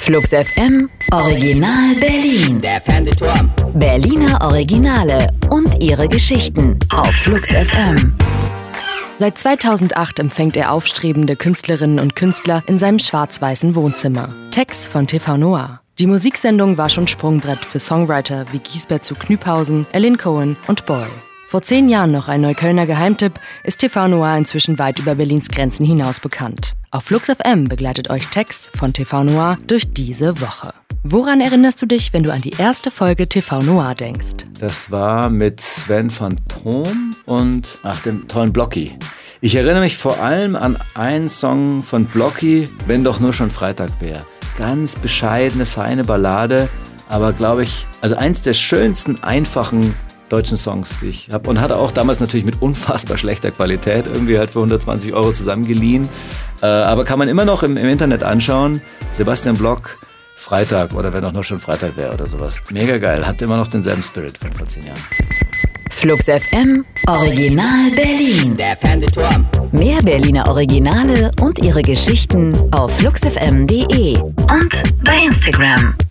Flux FM Original Berlin. Der Fernsehturm. Berliner Originale und ihre Geschichten auf Flux FM. Seit 2008 empfängt er aufstrebende Künstlerinnen und Künstler in seinem schwarz-weißen Wohnzimmer. Tex von TV Noir. Die Musiksendung war schon Sprungbrett für Songwriter wie Giesbert zu Knüpphausen, Ellen Cohen und Boy. Vor 10 Jahren noch ein Neuköllner Geheimtipp, ist TV Noir inzwischen weit über Berlins Grenzen hinaus bekannt. Auf Flux FM begleitet euch Tex von TV Noir durch diese Woche. Woran erinnerst du dich, wenn du an die erste Folge TV Noir denkst? Das war mit Sven Phantom und dem tollen Blocky. Ich erinnere mich vor allem an einen Song von Blocky, Wenn doch nur schon Freitag wäre. Ganz bescheidene, feine Ballade, aber glaube ich, also eins der schönsten, einfachen deutschen Songs, die ich habe. Und hatte auch damals natürlich mit unfassbar schlechter Qualität, irgendwie halt für 120 € zusammengeliehen. Aber kann man immer noch im Internet anschauen. Sebastian Block, Freitag oder wenn auch noch schon Freitag wäre oder sowas. Mega geil, hat immer noch denselben Spirit von vor 10 Jahren. Flux FM Original Berlin. Der Fernsehturm. Mehr Berliner Originale und ihre Geschichten auf fluxfm.de und bei Instagram.